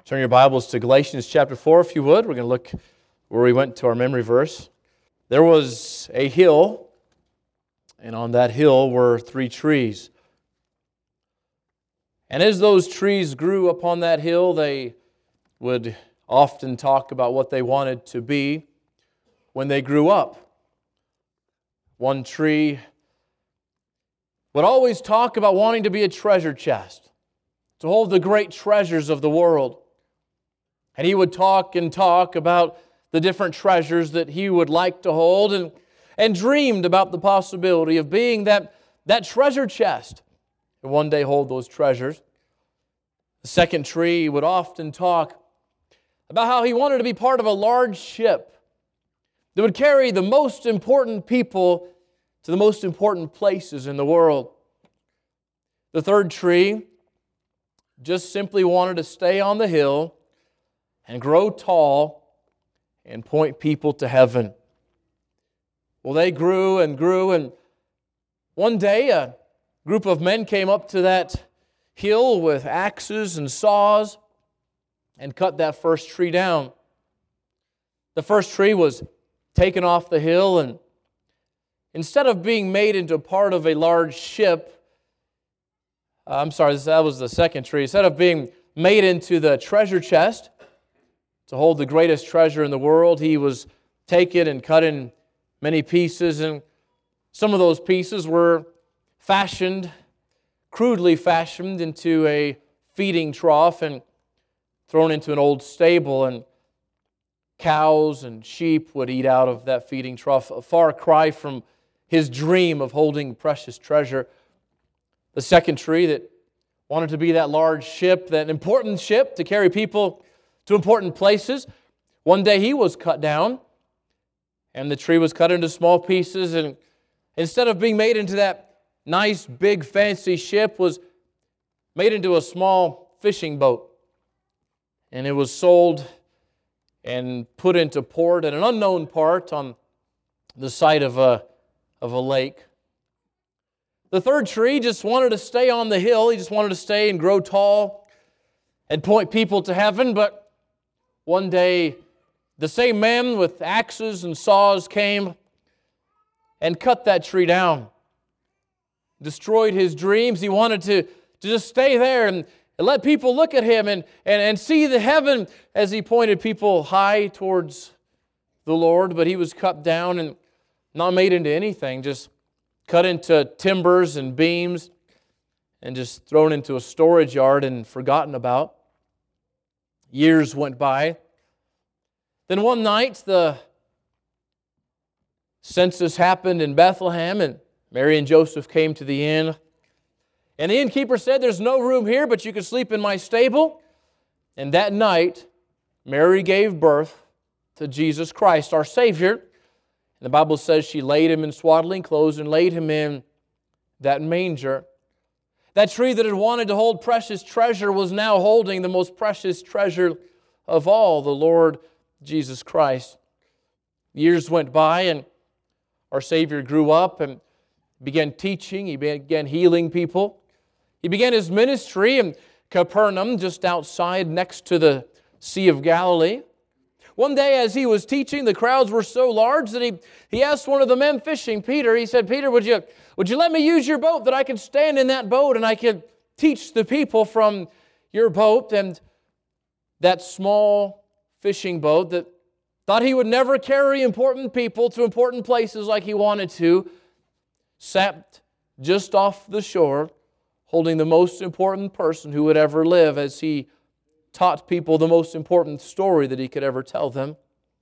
Turn your Bibles to Galatians chapter 4, if you would. We're going to look where we went to our memory verse. There was a hill, and on that hill were 3 trees. And as those trees grew upon that hill, they would often talk about what they wanted to be when they grew up. One tree would always talk about wanting to be a treasure chest, to hold the great treasures of the world. And he would talk and talk about the different treasures that he would like to hold and dreamed about the possibility of being that treasure chest and one day hold those treasures. The second tree would often talk about how he wanted to be part of a large ship that would carry the most important people to the most important places in the world. The third tree just simply wanted to stay on the hill and grow tall and point people to heaven. Well, they grew, and one day a group of men came up to that hill with axes and saws and cut that first tree down. The first tree was taken off the hill, and instead of being made into part of a large ship, that was the second tree. Instead of being made into the treasure chest to hold the greatest treasure in the world, he was taken and cut in many pieces, and some of those pieces were crudely fashioned into a feeding trough and thrown into an old stable, and cows and sheep would eat out of that feeding trough, a far cry from his dream of holding precious treasure. The second tree that wanted to be that large ship, that important ship to carry people to important places, one day he was cut down, and the tree was cut into small pieces, and instead of being made into that nice, big, fancy ship, was made into a small fishing boat. And it was sold and put into port at an unknown part on the side of a lake. The third tree just wanted to stay on the hill. He just wanted to stay and grow tall and point people to heaven. But one day, the same men with axes and saws came and cut that tree down, destroyed his dreams. He wanted to just stay there and let people look at him and see the heaven as he pointed people high towards the Lord. But he was cut down and not made into anything, just cut into timbers and beams and just thrown into a storage yard and forgotten about. Years went by. Then one night, the census happened in Bethlehem, and Mary and Joseph came to the inn. And the innkeeper said, "There's no room here, but you can sleep in my stable." And that night, Mary gave birth to Jesus Christ, our Savior. And the Bible says she laid him in swaddling clothes and laid him in that manger. That tree that had wanted to hold precious treasure was now holding the most precious treasure of all, the Lord Jesus Christ. Years went by, and our Savior grew up and began teaching. He began healing people. He began his ministry in Capernaum, just outside next to the Sea of Galilee. One day as he was teaching, the crowds were so large that he asked one of the men fishing, Peter, he said, "Peter, would you let me use your boat, that I could stand in that boat and I could teach the people from your boat?" And that small fishing boat that thought he would never carry important people to important places like he wanted to, sat just off the shore, holding the most important person who would ever live, as he taught people the most important story that he could ever tell them.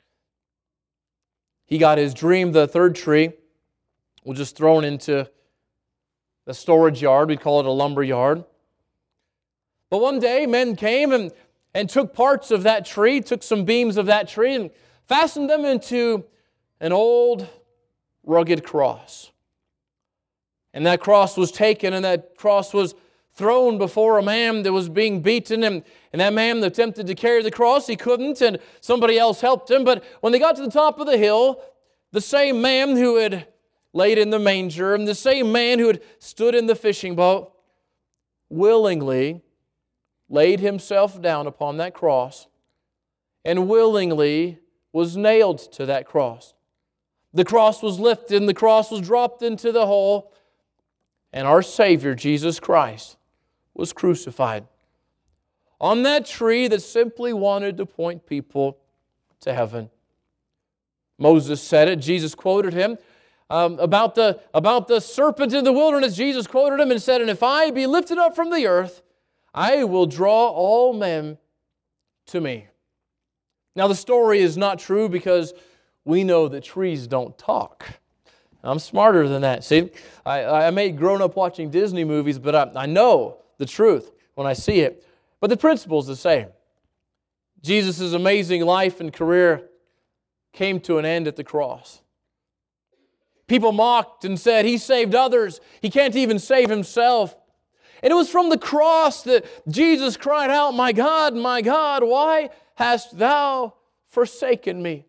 He got his dream. The third tree was just thrown into the storage yard. We call it a lumber yard. But one day, men came and took parts of that tree, took some beams of that tree, and fastened them into an old, rugged cross. And that cross was taken, and that cross was thrown before a man that was being beaten, and that man attempted to carry the cross. He couldn't, and somebody else helped him. But when they got to the top of the hill, the same man who had laid in the manger, and the same man who had stood in the fishing boat, willingly laid Himself down upon that cross and willingly was nailed to that cross. The cross was lifted and the cross was dropped into the hole, and our Savior, Jesus Christ, was crucified on that tree that simply wanted to point people to heaven. Moses said it. Jesus quoted him. About the serpent in the wilderness, Jesus quoted him and said, "And if I be lifted up from the earth, I will draw all men to me." Now the story is not true because we know that trees don't talk. I'm smarter than that. See, I may have grown up watching Disney movies, but I know the truth when I see it. But the principle is the same. Jesus' amazing life and career came to an end at the cross. People mocked and said, "He saved others. He can't even save Himself." And it was from the cross that Jesus cried out, my God, why hast Thou forsaken me?"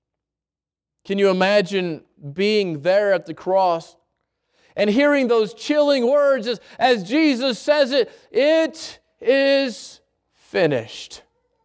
Can you imagine being there at the cross and hearing those chilling words as Jesus says it, "It is finished."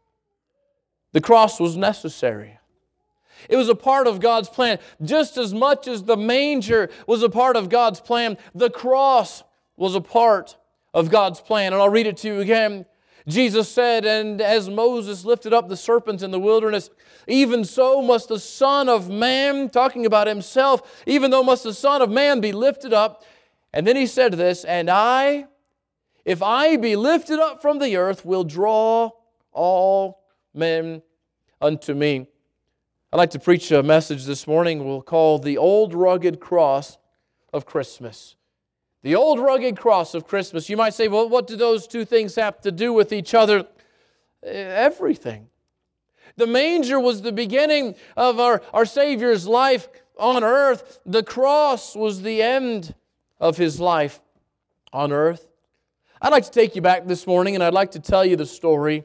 The cross was necessary. It was a part of God's plan. Just as much as the manger was a part of God's plan, the cross was a part of God's plan. And I'll read it to you again. Jesus said, "And as Moses lifted up the serpent in the wilderness, even so must the Son of Man," talking about Himself, "even though must the Son of Man be lifted up." And then He said this, "And I, if I be lifted up from the earth, will draw all men unto me." I'd like to preach a message this morning we'll call the old rugged cross of Christmas. The old rugged cross of Christmas. You might say, well, what do those two things have to do with each other? Everything. The manger was the beginning of our Savior's life on earth. The cross was the end of His life on earth. I'd like to take you back this morning and I'd like to tell you the story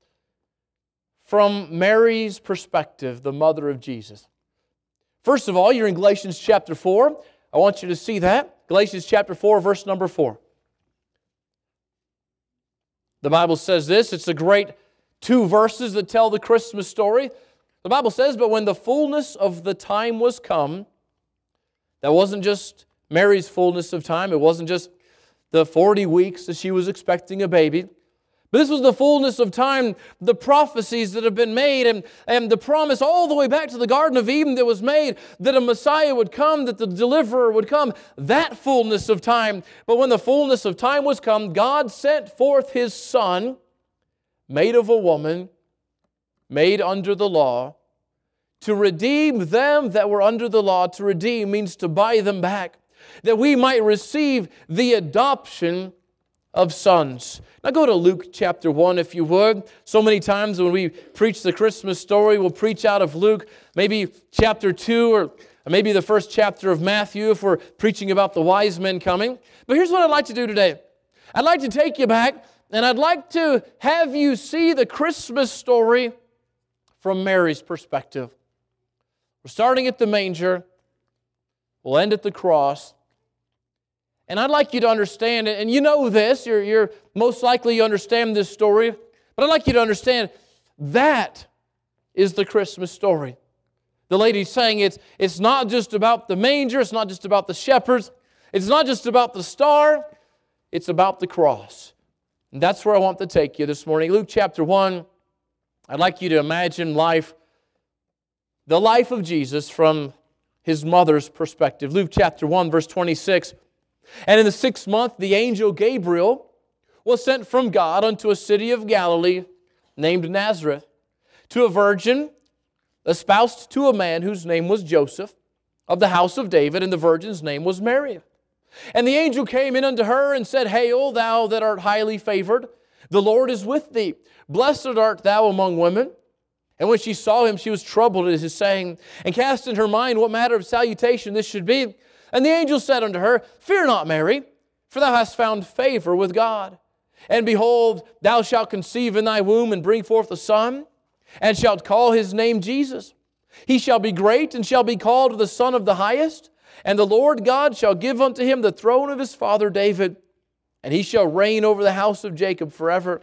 from Mary's perspective, the mother of Jesus. First of all, you're in Galatians chapter 4. I want you to see that. Galatians chapter 4, verse number 4. The Bible says this. It's a great 2 verses that tell the Christmas story. The Bible says, "But when the fullness of the time was come," that wasn't just Mary's fullness of time. It wasn't just the 40 weeks that she was expecting a baby. But this was the fullness of time, the prophecies that have been made and the promise all the way back to the Garden of Eden that was made that a Messiah would come, that the deliverer would come, that fullness of time. But when the fullness of time was come, God sent forth His Son, made of a woman, made under the law, to redeem them that were under the law. To redeem means to buy them back, that we might receive the adoption of sons. Now go to Luke chapter 1 if you would. So many times when we preach the Christmas story, we'll preach out of Luke, maybe chapter 2 or maybe the first chapter of Matthew if we're preaching about the wise men coming. But here's what I'd like to do today. I'd like to take you back and I'd like to have you see the Christmas story from Mary's perspective. We're starting at the manger. We'll end at the cross. And I'd like you to understand it, and you know this, you're most likely you understand this story, but I'd like you to understand that is the Christmas story. The lady's saying it's not just about the manger, it's not just about the shepherds, it's not just about the star, it's about the cross. And that's where I want to take you this morning. Luke chapter 1, I'd like you to imagine the life of Jesus from His mother's perspective. Luke chapter 1, verse 26. "And in the 6th month, the angel Gabriel was sent from God unto a city of Galilee named Nazareth, to a virgin espoused to a man whose name was Joseph, of the house of David, and the virgin's name was Mary. And the angel came in unto her and said, Hail, thou that art highly favored, the Lord is with thee. Blessed art thou among women. And when she saw him, she was troubled at his saying, and cast in her mind what manner of salutation this should be. And the angel said unto her, Fear not, Mary, for thou hast found favor with God. And behold, thou shalt conceive in thy womb and bring forth a son, and shalt call his name Jesus. He shall be great, and shall be called the Son of the Highest. And the Lord God shall give unto him the throne of his father David. And he shall reign over the house of Jacob forever.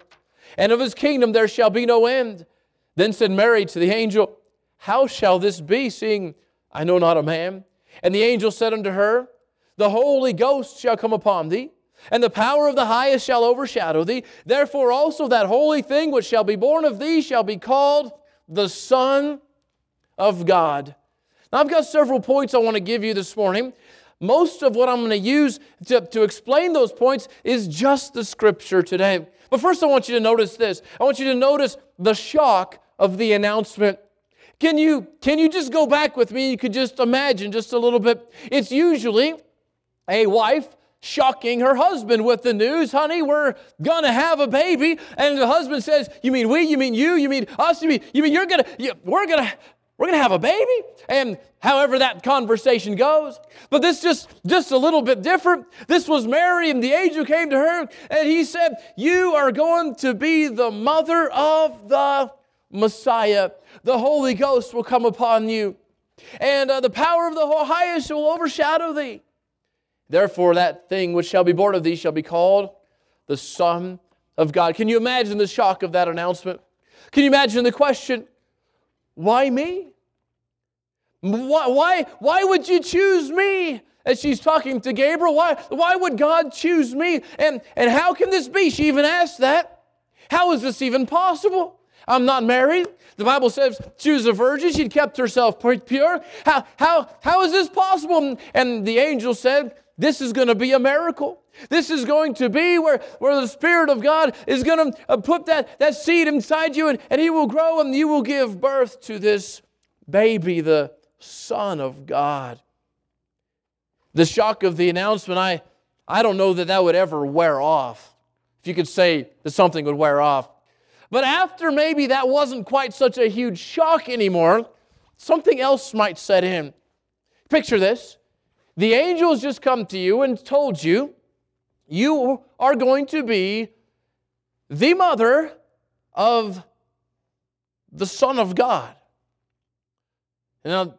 and of his kingdom there shall be no end. Then said Mary to the angel, How shall this be, seeing I know not a man? And the angel said unto her, The Holy Ghost shall come upon thee, and the power of the highest shall overshadow thee. Therefore also that holy thing which shall be born of thee shall be called the Son of God. Now I've got several points I want to give you this morning. Most of what I'm going to use to explain those points is just the Scripture today. But first I want you to notice this. I want you to notice the shock of the announcement. Can you just go back with me? You could just imagine just a little bit. It's usually a wife shocking her husband with the news, honey, we're going to have a baby. And the husband says, you mean we, you mean you, you mean us, you mean we're going to have a baby? And however that conversation goes. But this just a little bit different. This was Mary, and the angel came to her, and he said, you are going to be the mother of the Messiah. The Holy Ghost will come upon you, and the power of the highest will overshadow thee. Therefore that thing which shall be born of thee shall be called the Son of God. Can you imagine the shock of that announcement? Can you imagine the question, why me? Why would you choose me? As she's talking to Gabriel, why would God choose me? And how can this be? She even asked that. How is this even possible? I'm not married. The Bible says she was a virgin. She'd kept herself pure. How is this possible? And the angel said, this is going to be a miracle. This is going to be where the Spirit of God is going to put that seed inside you, and He will grow, and you will give birth to this baby, the Son of God. The shock of the announcement, I don't know that would ever wear off. If you could say that something would wear off. But after maybe that wasn't quite such a huge shock anymore, something else might set in. Picture this. The angel has just come to you and told you, you are going to be the mother of the Son of God. Now,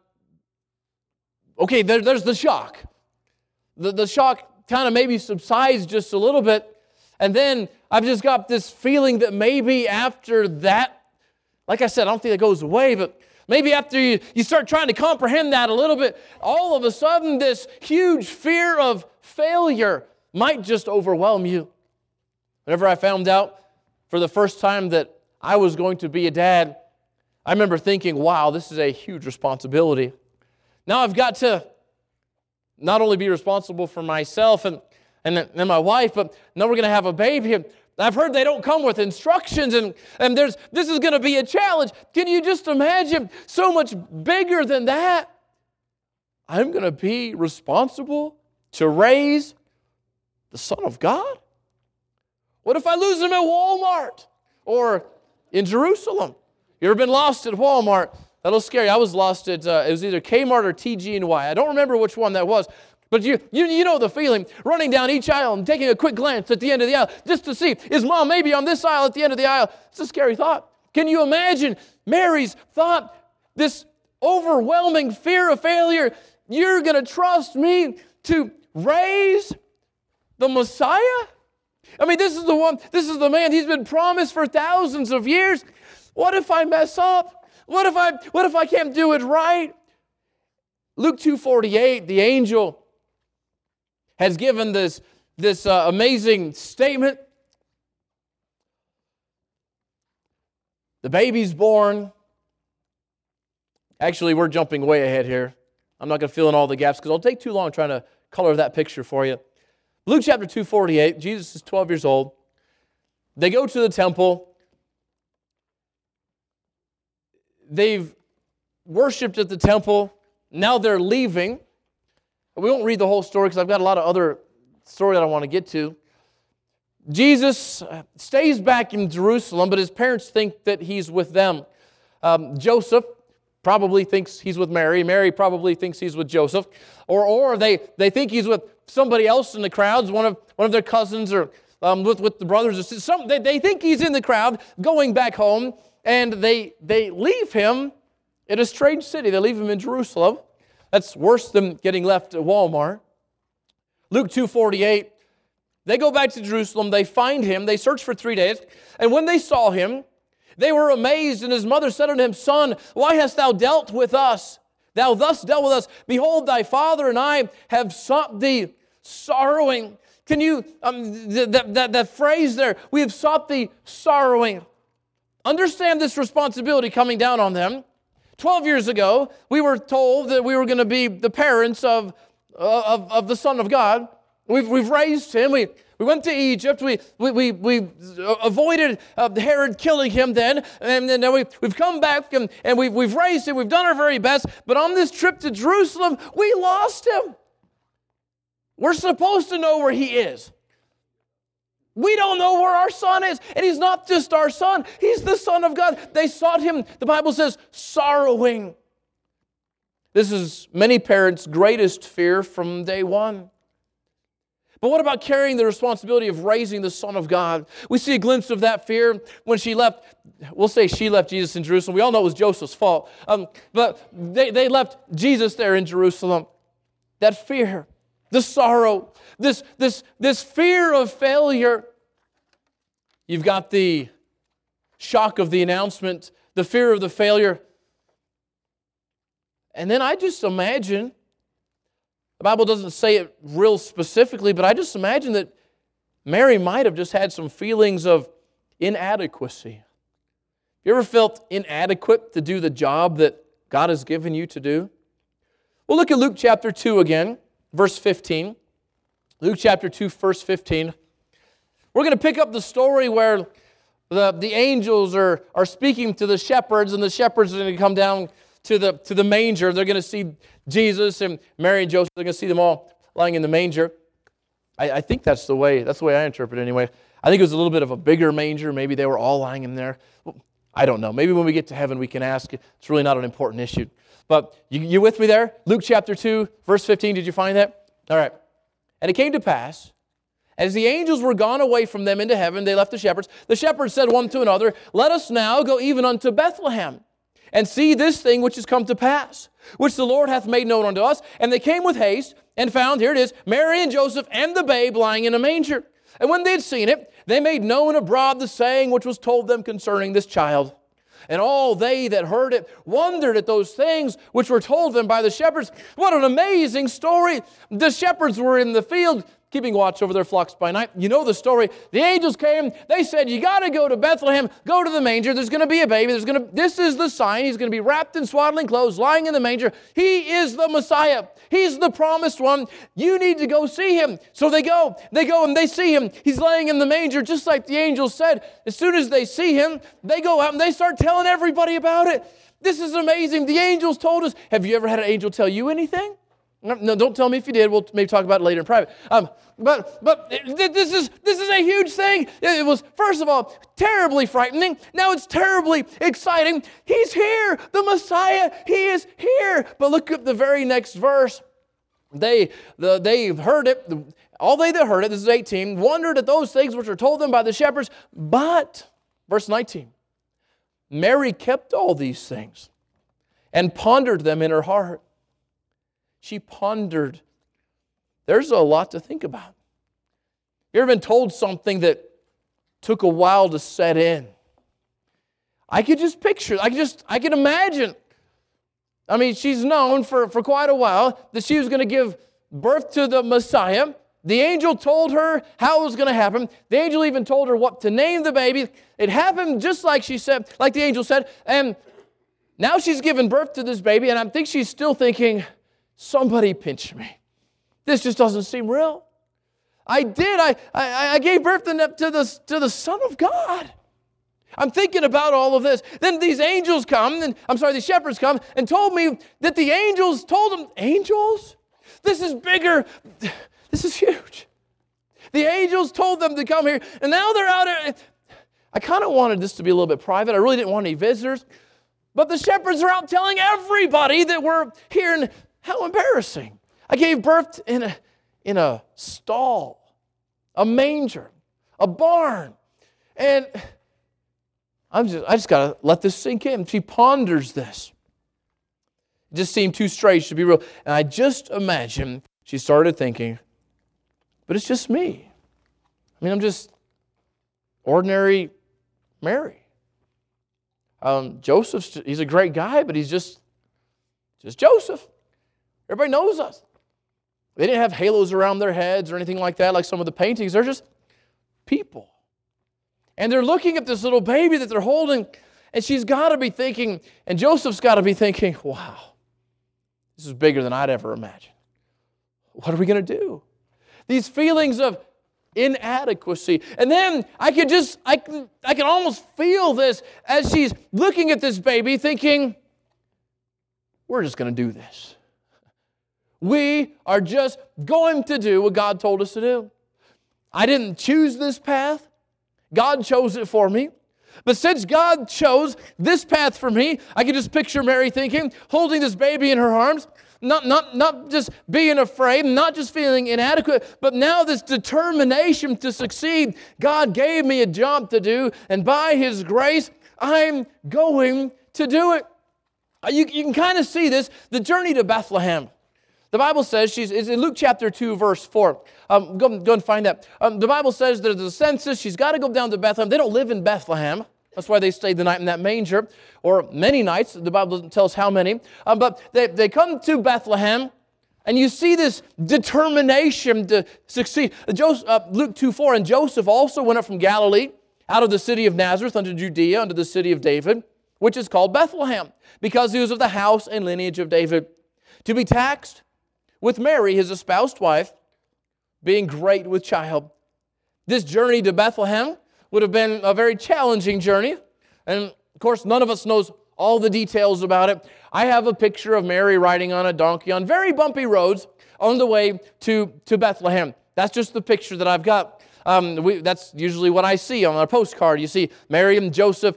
okay, there's the shock. The shock kind of maybe subsides just a little bit. And then I've just got this feeling that maybe after that, like I said, I don't think it goes away, but maybe after you start trying to comprehend that a little bit, all of a sudden this huge fear of failure might just overwhelm you. Whenever I found out for the first time that I was going to be a dad, I remember thinking, wow, this is a huge responsibility. Now I've got to not only be responsible for myself and my wife, but now we're going to have a baby. I've heard they don't come with instructions, and this is going to be a challenge. Can you just imagine so much bigger than that? I'm going to be responsible to raise the Son of God? What if I lose him at Walmart or in Jerusalem? You ever been lost at Walmart? That'll scare you. I was lost at, it was either Kmart or TG&Y. I don't remember which one that was. But you know the feeling, running down each aisle and taking a quick glance at the end of the aisle just to see, is Mom maybe on this aisle at the end of the aisle? It's a scary thought. Can you imagine Mary's thought, this overwhelming fear of failure? You're going to trust me to raise the Messiah? I mean, this is the man, he's been promised for thousands of years. What if I mess up? What if I can't do it right? Luke 2:48, the angel has given this amazing statement. The baby's born. Actually, we're jumping way ahead here. I'm not going to fill in all the gaps because it'll take too long trying to color that picture for you. Luke chapter 2:48, Jesus is 12 years old. They go to the temple. They've worshipped at the temple. Now they're leaving. We won't read the whole story because I've got a lot of other story that I want to get to. Jesus stays back in Jerusalem, but his parents think that he's with them. Joseph probably thinks he's with Mary. Mary probably thinks he's with Joseph. Or they think he's with somebody else in the crowds, one of their cousins, or with the brothers or sisters. They think he's in the crowd going back home, and they leave him in a strange city. They leave him in Jerusalem. That's worse than getting left at Walmart. Luke 2:48, They go back to Jerusalem. They find him. They search for 3 days. And when they saw him, they were amazed. And his mother said unto him, Son, why hast thou dealt with us? Thou thus dealt with us. Behold, thy father and I have sought thee sorrowing. Can you, that phrase there, we have sought thee sorrowing. Understand this responsibility coming down on them. 12 years ago, we were told that we were going to be the parents of the Son of God. We've raised him. We went to Egypt. We avoided Herod killing him then. And then we've come back and we've raised him. We've done our very best. But on this trip to Jerusalem, we lost him. We're supposed to know where he is. We don't know where our son is. And he's not just our son. He's the Son of God. They sought him, the Bible says, sorrowing. This is many parents' greatest fear from day one. But what about carrying the responsibility of raising the Son of God? We see a glimpse of that fear when she left. We'll say she left Jesus in Jerusalem. We all know it was Joseph's fault. But they left Jesus there in Jerusalem. That fear, the sorrow, this fear of failure. You've got the shock of the announcement, the fear of the failure. And then I just imagine, the Bible doesn't say it real specifically, but I just imagine that Mary might have just had some feelings of inadequacy. You ever felt inadequate to do the job that God has given you to do? We'll look at Luke chapter 2 again, verse 15. Luke chapter 2, verse 15. We're going to pick up the story where the angels are speaking to the shepherds, and the shepherds are going to come down to the manger. They're going to see Jesus and Mary and Joseph. They're going to see them all lying in the manger. I think that's the way I interpret it anyway. I think it was a little bit of a bigger manger. Maybe they were all lying in there. I don't know. Maybe when we get to heaven we can ask. It's really not an important issue. But you with me there? Luke chapter 2, verse 15. Did you find that? All right. And it came to pass, as the angels were gone away from them into heaven, they left the shepherds. The shepherds said one to another, Let us now go even unto Bethlehem, and see this thing which is come to pass, which the Lord hath made known unto us. And they came with haste, and found, here it is, Mary and Joseph and the babe lying in a manger. And when they had seen it, they made known abroad the saying which was told them concerning this child. And all they that heard it wondered at those things which were told them by the shepherds. What an amazing story. The shepherds were in the field keeping watch over their flocks by night. You know the story. The angels came. They said, you got to go to Bethlehem. Go to the manger. There's going to be a baby. This is the sign. He's going to be wrapped in swaddling clothes, lying in the manger. He is the Messiah. He's the promised one. You need to go see him. So they go and they see him. He's laying in the manger just like the angels said. As soon as they see him, they go out and they start telling everybody about it. This is amazing. The angels told us. Have you ever had an angel tell you anything? No, don't tell me if you did. We'll maybe talk about it later in private. But this is a huge thing. It was, first of all, terribly frightening. Now it's terribly exciting. He's here. The Messiah, he is here. But look at the very next verse. They heard it. All they that heard it, this is 18, wondered at those things which were told them by the shepherds. But, verse 19, Mary kept all these things and pondered them in her heart. She pondered. There's a lot to think about. You ever been told something that took a while to set in? I could just picture, I could imagine. I mean, she's known for quite a while that she was going to give birth to the Messiah. The angel told her how it was going to happen. The angel even told her what to name the baby. It happened just like she said, like the angel said. And now she's given birth to this baby, and I think she's still thinking, somebody pinch me. This just doesn't seem real. I gave birth to the Son of God. I'm thinking about all of this. Then these angels come, these shepherds come and told me that the angels told them, angels? This is bigger. This is huge. The angels told them to come here, and now they're out here. I kind of wanted this to be a little bit private. I really didn't want any visitors. But the shepherds are out telling everybody that we're here, and how embarrassing. I gave birth in a stall, a manger, a barn. And I just got to let this sink in. She ponders this. It just seemed too strange to be real. And I just imagine she started thinking, but it's just me. I'm just ordinary Mary. Joseph, he's a great guy, but he's just Joseph. Everybody knows us. They didn't have halos around their heads or anything like that, like some of the paintings. They're just people. And they're looking at this little baby that they're holding, and she's got to be thinking, and Joseph's got to be thinking, wow, this is bigger than I'd ever imagined. What are we going to do? These feelings of inadequacy. And then I can almost feel this as she's looking at this baby thinking, we're just going to do this. We are just going to do what God told us to do. I didn't choose this path. God chose it for me. But since God chose this path for me, I can just picture Mary thinking, holding this baby in her arms, not just being afraid, not just feeling inadequate, but now this determination to succeed. God gave me a job to do, and by His grace, I'm going to do it. You can kind of see this, the journey to Bethlehem. The Bible says, it's in Luke chapter 2, verse 4. Go and find that. The Bible says there's a census. She's got to go down to Bethlehem. They don't live in Bethlehem. That's why they stayed the night in that manger, or many nights. The Bible doesn't tell us how many. But they come to Bethlehem, and you see this determination to succeed. Luke 2:4, and Joseph also went up from Galilee, out of the city of Nazareth unto Judea, unto the city of David, which is called Bethlehem, because he was of the house and lineage of David, to be taxed with Mary, his espoused wife, being great with child. This journey to Bethlehem would have been a very challenging journey. And of course, none of us knows all the details about it. I have a picture of Mary riding on a donkey on very bumpy roads on the way to Bethlehem. That's just the picture that I've got. That's usually what I see on a postcard. You see Joseph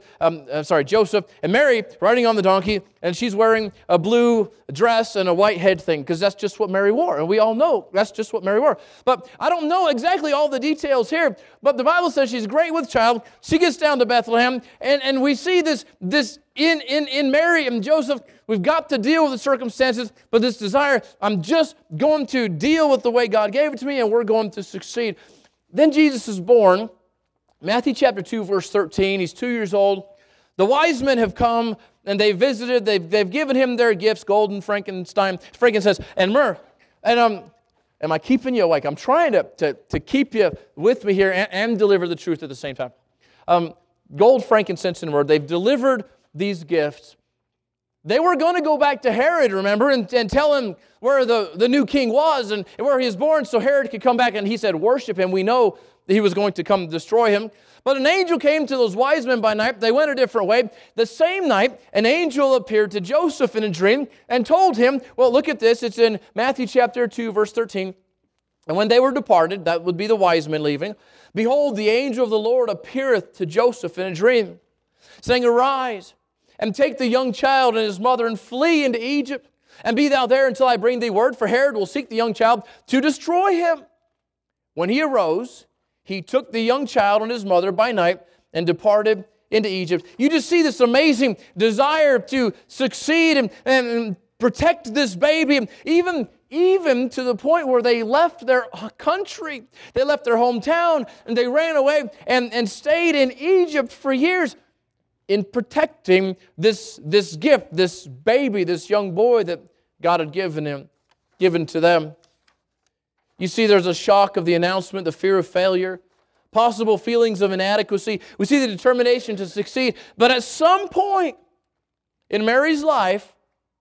and Mary riding on the donkey, and she's wearing a blue dress and a white head thing, because that's just what Mary wore. And we all know that's just what Mary wore. But I don't know exactly all the details here, but the Bible says she's great with child. She gets down to Bethlehem, and we see this in Mary and Joseph. We've got to deal with the circumstances, but this desire, I'm just going to deal with the way God gave it to me, and we're going to succeed. Then Jesus is born. Matthew chapter 2, verse 13. He's 2 years old. The wise men have come and they've visited. They've given him their gifts, gold and frankincense, and myrrh. And am I keeping you awake? I'm trying to keep you with me here and deliver the truth at the same time. Gold, frankincense, and myrrh. They've delivered these gifts. They were going to go back to Herod, remember, and tell him where the new king was and where he was born, so Herod could come back, and he said, worship him. We know that he was going to come destroy him. But an angel came to those wise men by night. They went a different way. The same night, an angel appeared to Joseph in a dream and told him, well, look at this. It's in Matthew chapter 2, verse 13. And when they were departed, that would be the wise men leaving, behold, the angel of the Lord appeareth to Joseph in a dream, saying, arise, and take the young child and his mother, and flee into Egypt, and be thou there until I bring thee word, for Herod will seek the young child to destroy him. When he arose, he took the young child and his mother by night and departed into Egypt. You just see this amazing desire to succeed and protect this baby, even to the point where they left their country. They left their hometown, and they ran away and stayed in Egypt for years, in protecting this gift, this baby, this young boy that God had given to them. You see, there's a shock of the announcement, the fear of failure, possible feelings of inadequacy. We see the determination to succeed. But at some point in Mary's life,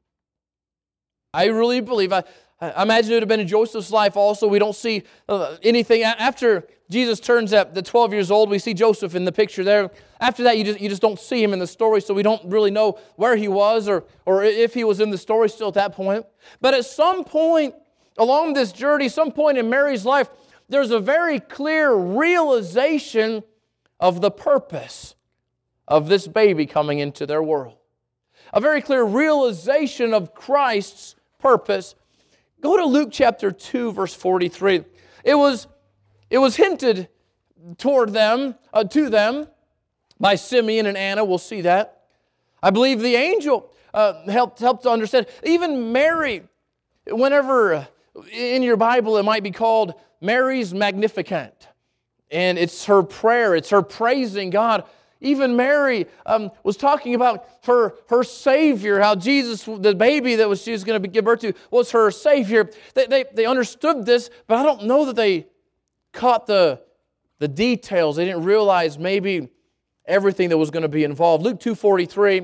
I really believe, I imagine it would have been in Joseph's life also. We don't see anything. After Jesus turns at the 12 years old, we see Joseph in the picture there. After that, you just don't see him in the story, so we don't really know where he was or if he was in the story still at that point. But at some point along this journey, some point in Mary's life, there's a very clear realization of the purpose of this baby coming into their world. A very clear realization of Christ's purpose. Go to Luke chapter 2, verse 43. It was hinted to them by Simeon and Anna. We'll see that. I believe the angel helped to understand. Even Mary, whenever in your Bible it might be called Mary's Magnificat. And it's her prayer. It's her praising God. Even Mary was talking about her Savior, how Jesus, the baby that she was going to give birth to, was her Savior. They understood this, but I don't know that they caught the details. They didn't realize maybe everything that was going to be involved. Luke 2:43.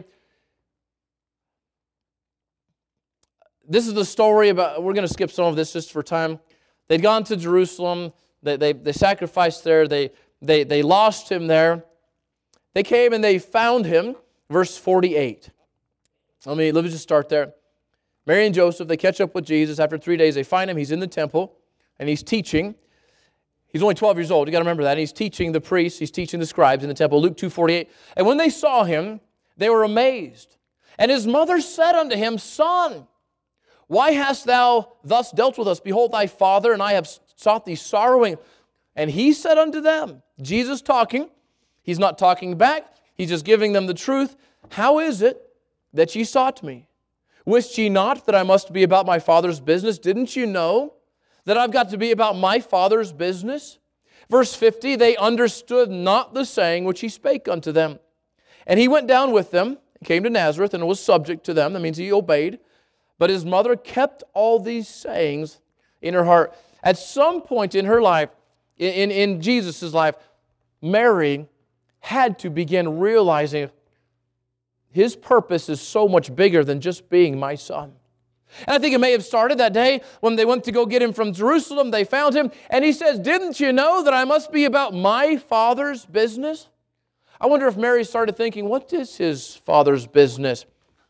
This is the story about, we're going to skip some of this just for time. They'd gone to Jerusalem. They sacrificed there. They lost him there. They came and they found him. Verse 48. Let me just start there. Mary and Joseph, they catch up with Jesus. After 3 days, they find him. He's in the temple and he's teaching. He's only 12 years old. You got to remember that. And he's teaching the priests. He's teaching the scribes in the temple. Luke 2:48. And when they saw him, they were amazed. And his mother said unto him, Son, why hast thou thus dealt with us? Behold, thy father and I have sought thee sorrowing. And he said unto them, Jesus talking, he's not talking back, he's just giving them the truth. How is it that ye sought me? Wist ye not that I must be about my Father's business? Didn't you know that I've got to be about my Father's business? Verse 50, they understood not the saying which he spake unto them. And he went down with them, and came to Nazareth, and was subject to them. That means he obeyed. But his mother kept all these sayings in her heart. At some point in her life, in Jesus' life, Mary had to begin realizing his purpose is so much bigger than just being my son. And I think it may have started that day when they went to go get him from Jerusalem. They found him, and he says, Didn't you know that I must be about my Father's business? I wonder if Mary started thinking, what is his Father's business?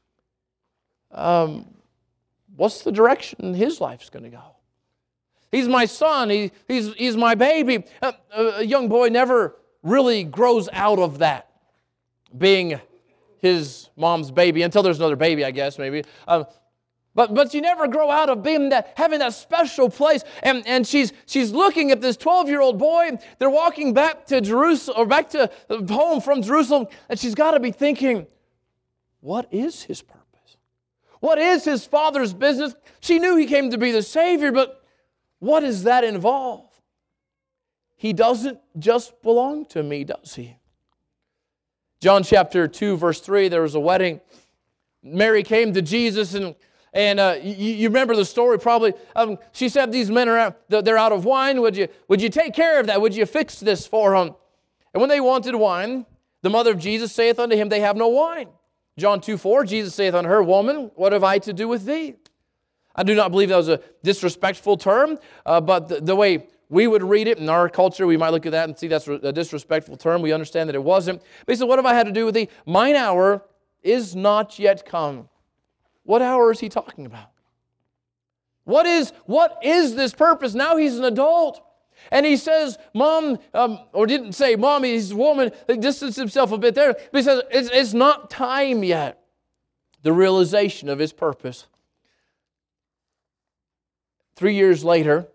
What's the direction his life's going to go? He's my son. He's my baby. A young boy never really grows out of that, being his mom's baby, until there's another baby, I guess, maybe. But you never grow out of being that, having that special place. And she's looking at this 12-year-old boy. They're walking back to Jerusalem, or back to home from Jerusalem, and she's got to be thinking, what is his purpose? What is his Father's business? She knew he came to be the Savior, but what does that involve? He doesn't just belong to me, does he? John chapter 2, verse 3, there was a wedding. Mary came to Jesus, and you remember the story probably. She said, these men they're out of wine. Would you take care of that? Would you fix this for them? And when they wanted wine, the mother of Jesus saith unto him, They have no wine. John 2:4, Jesus saith unto her, Woman, what have I to do with thee? I do not believe that was a disrespectful term, but the way we would read it in our culture, we might look at that and see that's a disrespectful term. We understand that it wasn't. But he said, What have I had to do with thee? Mine hour is not yet come. What hour is he talking about? What is this purpose? Now he's an adult. And he says, Mom, or didn't say Mom, he's a woman. He distanced himself a bit there. But he says, it's not time yet. The realization of his purpose. 3 years later,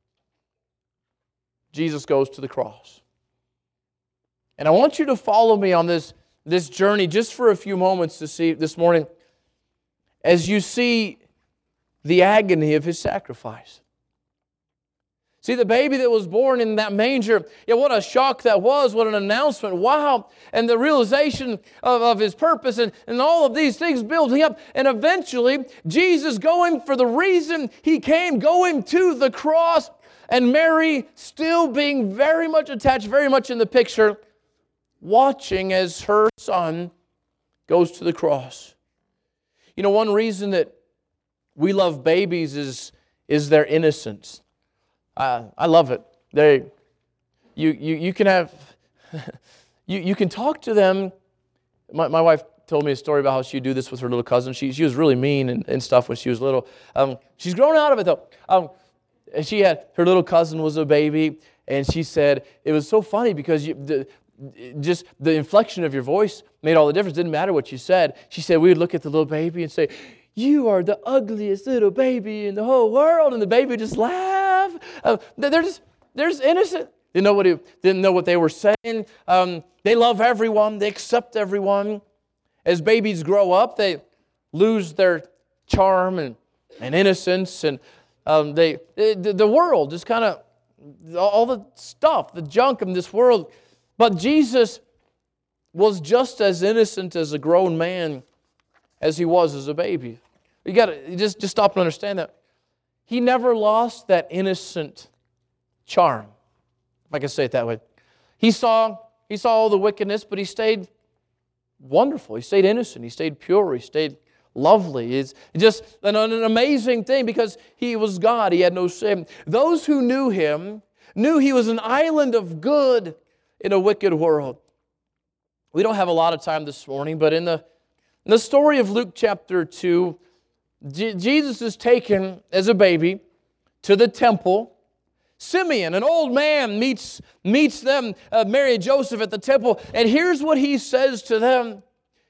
Jesus goes to the cross. And I want you to follow me on this journey just for a few moments to see this morning as you see the agony of his sacrifice. See, the baby that was born in that manger, yeah, what a shock that was, what an announcement, wow. And the realization of his purpose and all of these things building up. And eventually, Jesus going for the reason he came, going to the cross, and Mary still being very much attached, very much in the picture, watching as her son goes to the cross. You know, one reason that we love babies is their innocence. I love it. You can have you can talk to them. My wife told me a story about how she'd do this with her little cousin. She was really mean and stuff when she was little. She's grown out of it though. She had her little cousin was a baby, and she said it was so funny because just the inflection of your voice made all the difference. It didn't matter what you said. She said we would look at the little baby and say, "You are the ugliest little baby in the whole world," and the baby would just laugh. They're just innocent. Didn't know what they were saying. They love everyone. They accept everyone. As babies grow up, they lose their charm and innocence, and the world just kind of all the stuff, the junk in this world. But Jesus was just as innocent as a grown man as he was as a baby. You got to just stop and understand that. He never lost that innocent charm, if I can say it that way. He saw all the wickedness, but he stayed wonderful. He stayed innocent. He stayed pure. He stayed lovely. It's just an amazing thing because he was God. He had no sin. Those who knew him knew he was an island of good in a wicked world. We don't have a lot of time this morning, but in the story of Luke chapter 2, Jesus is taken as a baby to the temple. Simeon, an old man, meets them, Mary and Joseph at the temple, and here's what he says to them.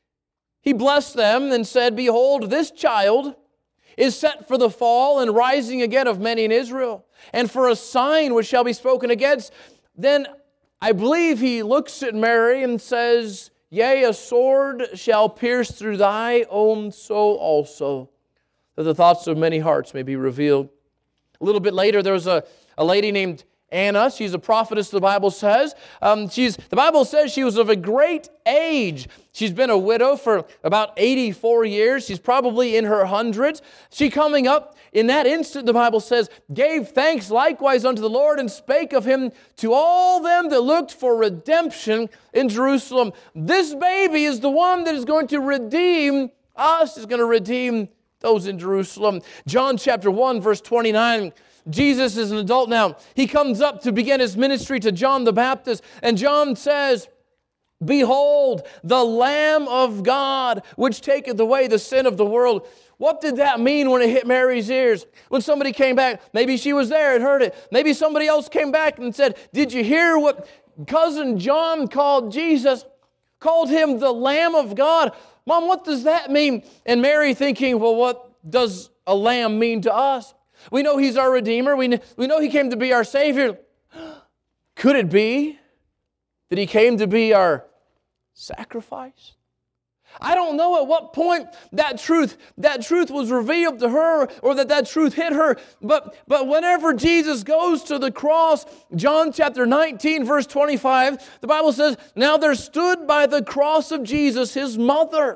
He blessed them and said, "Behold, this child is set for the fall and rising again of many in Israel, and for a sign which shall be spoken against." Then I believe he looks at Mary and says, "Yea, a sword shall pierce through thy own soul also, that the thoughts of many hearts may be revealed." A little bit later, there was a lady named Anna. She's a prophetess, the Bible says. The Bible says she was of a great age. She's been a widow for about 84 years. She's probably in her hundreds. She coming up in that instant, the Bible says, gave thanks likewise unto the Lord and spake of him to all them that looked for redemption in Jerusalem. This baby is the one that is going to redeem us, is going to redeem those in Jerusalem. John chapter 1, verse 29, Jesus is an adult now. He comes up to begin his ministry to John the Baptist, and John says, "Behold, the Lamb of God, which taketh away the sin of the world." What did that mean when it hit Mary's ears? When somebody came back, maybe she was there and heard it. Maybe somebody else came back and said, "Did you hear what cousin John called Jesus? Called him the Lamb of God." Mom, what does that mean? And Mary thinking, well, what does a lamb mean to us? We know he's our Redeemer. We know he came to be our Savior. Could it be that he came to be our sacrifice? I don't know at what point that truth was revealed to her or that truth hit her. But whenever Jesus goes to the cross, John chapter 19, verse 25, the Bible says, "Now there stood by the cross of Jesus his mother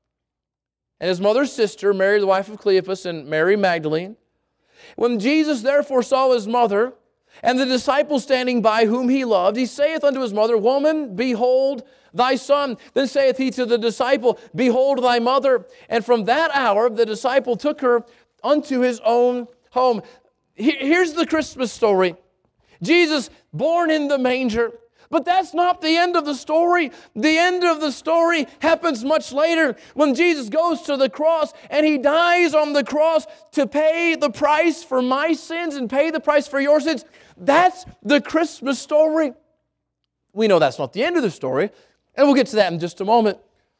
and his mother's sister, Mary the wife of Cleophas, and Mary Magdalene. When Jesus therefore saw his mother and the disciple standing by whom he loved, he saith unto his mother, Woman, behold thy son. Then saith he to the disciple, Behold thy mother. And from that hour the disciple took her unto his own home." Here's the Christmas story. Jesus born in the manger. But that's not the end of the story. The end of the story happens much later when Jesus goes to the cross and he dies on the cross to pay the price for my sins and pay the price for your sins. That's the Christmas story. We know that's not the end of the story, and we'll get to that in just a moment.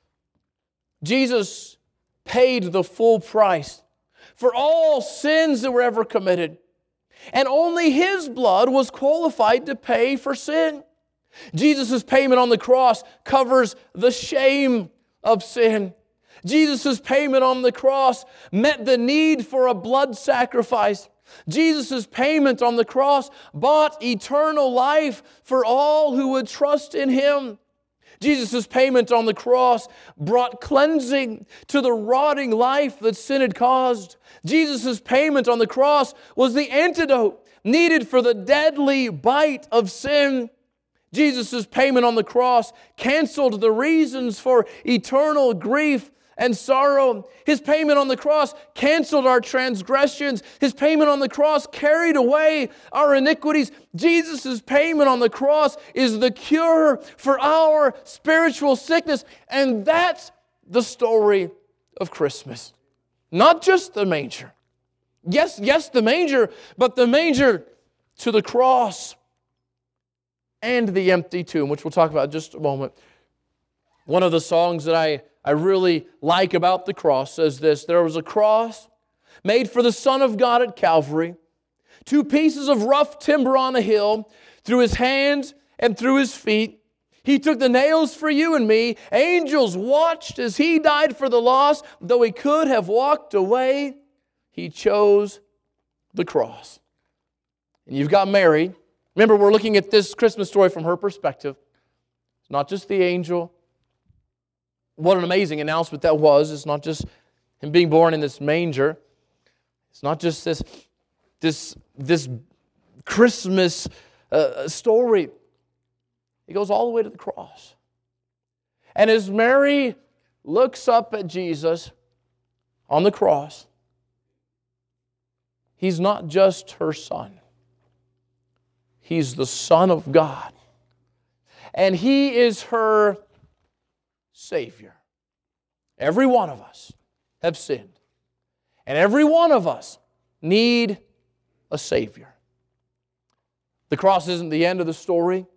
Jesus paid the full price for all sins that were ever committed, and only his blood was qualified to pay for sin. Jesus' payment on the cross covers the shame of sin. Jesus' payment on the cross met the need for a blood sacrifice. Jesus' payment on the cross bought eternal life for all who would trust in him. Jesus' payment on the cross brought cleansing to the rotting life that sin had caused. Jesus' payment on the cross was the antidote needed for the deadly bite of sin. Jesus' payment on the cross canceled the reasons for eternal grief and sorrow. His payment on the cross canceled our transgressions. His payment on the cross carried away our iniquities. Jesus' payment on the cross is the cure for our spiritual sickness. And that's the story of Christmas. Not just the manger. Yes, the manger, but the manger to the cross and the empty tomb, which we'll talk about in just a moment. One of the songs that I really like about the cross says this: "There was a cross made for the Son of God at Calvary, 2 pieces of rough timber on a hill, through his hands and through his feet. He took the nails for you and me. Angels watched as he died for the lost. Though he could have walked away, he chose the cross." And you've got Mary Remember, we're looking at this Christmas story from her perspective. It's not just the angel. What an amazing announcement that was. It's not just him being born in this manger. It's not just this Christmas story. It goes all the way to the cross. And as Mary looks up at Jesus on the cross, He's not just her son. He's the Son of God. And He is her Savior. Every one of us have sinned. And every one of us need a Savior. The cross isn't the end of the story.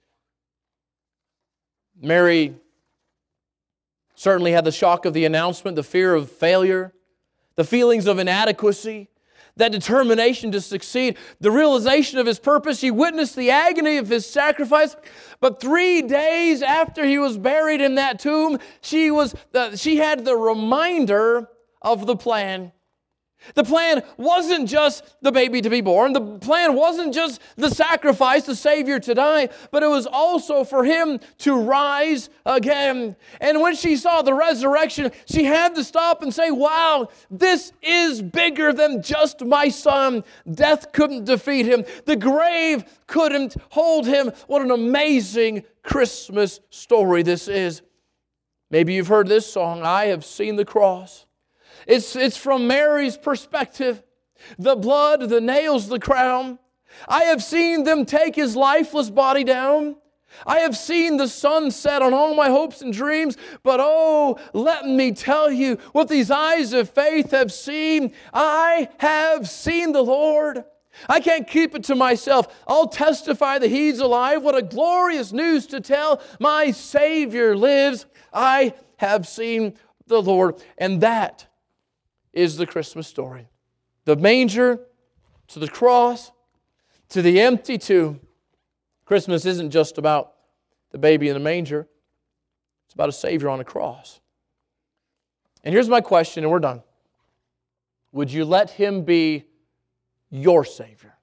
Mary certainly had the shock of the announcement, the fear of failure, the feelings of inadequacy, that determination to succeed, the realization of His purpose. She witnessed the agony of His sacrifice. But 3 days after He was buried in that tomb, she had the reminder of the plan. The plan wasn't just the baby to be born. The plan wasn't just the sacrifice, the Savior to die, but it was also for Him to rise again. And when she saw the resurrection, she had to stop and say, wow, this is bigger than just my son. Death couldn't defeat Him. The grave couldn't hold Him. What an amazing Christmas story this is. Maybe you've heard this song, I Have Seen the Cross. It's from Mary's perspective. The blood, the nails, the crown. I have seen them take His lifeless body down. I have seen the sun set on all my hopes and dreams. But oh, let me tell you what these eyes of faith have seen. I have seen the Lord. I can't keep it to myself. I'll testify that He's alive. What a glorious news to tell. My Savior lives. I have seen the Lord. And that is the Christmas story. The manger to the cross to the empty tomb. Christmas isn't just about the baby in the manger. It's about a Savior on a cross. And here's my question, and we're done. Would you let Him be your Savior?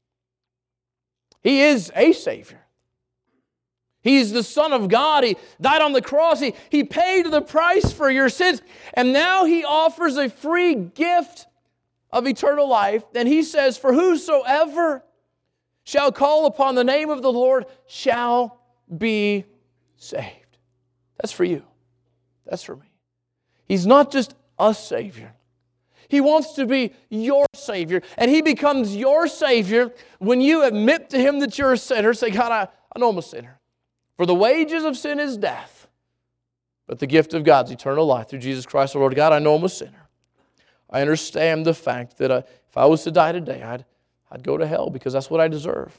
He is a Savior. He's the Son of God. He died on the cross. He paid the price for your sins. And now He offers a free gift of eternal life. And He says, for whosoever shall call upon the name of the Lord shall be saved. That's for you. That's for me. He's not just a Savior. He wants to be your Savior. And He becomes your Savior when you admit to Him that you're a sinner. Say, God, I know I'm a sinner. For the wages of sin is death, but the gift of God's eternal life through Jesus Christ, our Lord. God, I know I'm a sinner. I understand the fact that if I was to die today, I'd go to hell because that's what I deserve.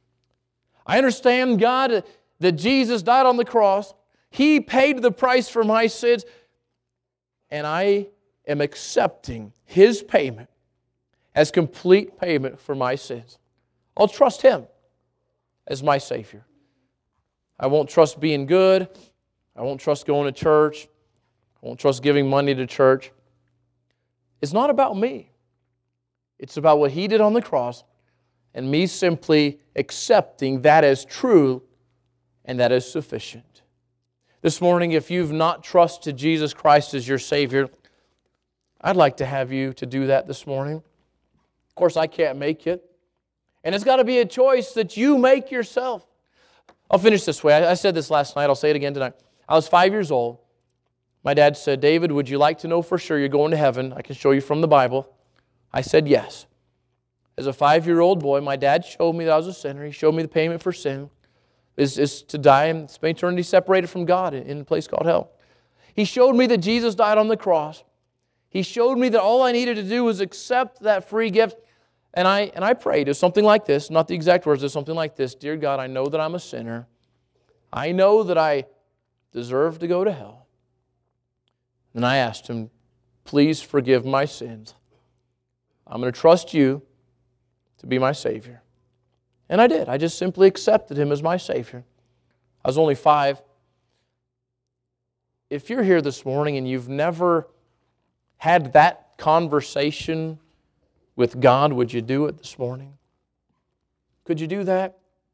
I understand, God, that Jesus died on the cross. He paid the price for my sins, and I am accepting His payment as complete payment for my sins. I'll trust Him as my Savior. I won't trust being good. I won't trust going to church. I won't trust giving money to church. It's not about me. It's about what He did on the cross and me simply accepting that as true and that is sufficient. This morning, if you've not trusted Jesus Christ as your Savior, I'd like to have you to do that this morning. Of course, I can't make it. And it's got to be a choice that you make yourself. I'll finish this way. I said this last night. I'll say it again tonight. I was 5 years old. My dad said, David, would you like to know for sure you're going to heaven? I can show you from the Bible. I said yes. As a 5-year-old boy, my dad showed me that I was a sinner. He showed me the payment for sin is to die and spend eternity separated from God in a place called hell. He showed me that Jesus died on the cross. He showed me that all I needed to do was accept that free gift. And I prayed. It was something like this, not the exact words, it was something like this. Dear God, I know that I'm a sinner. I know that I deserve to go to hell. And I asked Him, please forgive my sins. I'm going to trust You to be my Savior. And I did. I just simply accepted Him as my Savior. I was only 5. If you're here this morning and you've never had that conversation with God, would you do it this morning? Could you do that?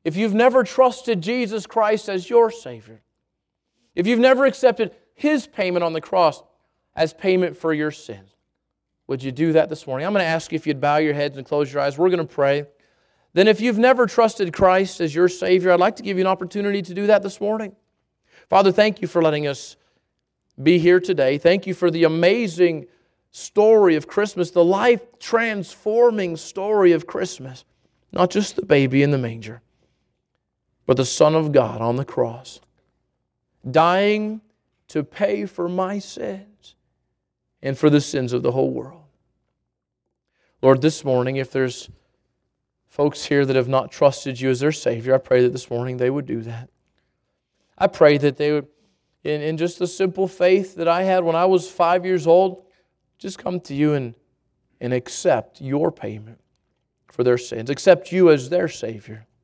if you've never trusted Jesus Christ as your Savior, if you've never accepted His payment on the cross as payment for your sins, would you do that this morning? I'm going to ask you if you'd bow your heads and close your eyes. We're going to pray. Then if you've never trusted Christ as your Savior, I'd like to give you an opportunity to do that this morning. Father, thank you for letting us be here today. Thank you for the amazing story of Christmas, the life-transforming story of Christmas. Not just the baby in the manger, but the Son of God on the cross, dying to pay for my sins and for the sins of the whole world. Lord, this morning, if there's folks here that have not trusted you as their Savior, I pray that this morning they would do that. I pray that they would, in just the simple faith that I had when I was 5 years old, just come to you and accept your payment for their sins. Accept you as their Savior.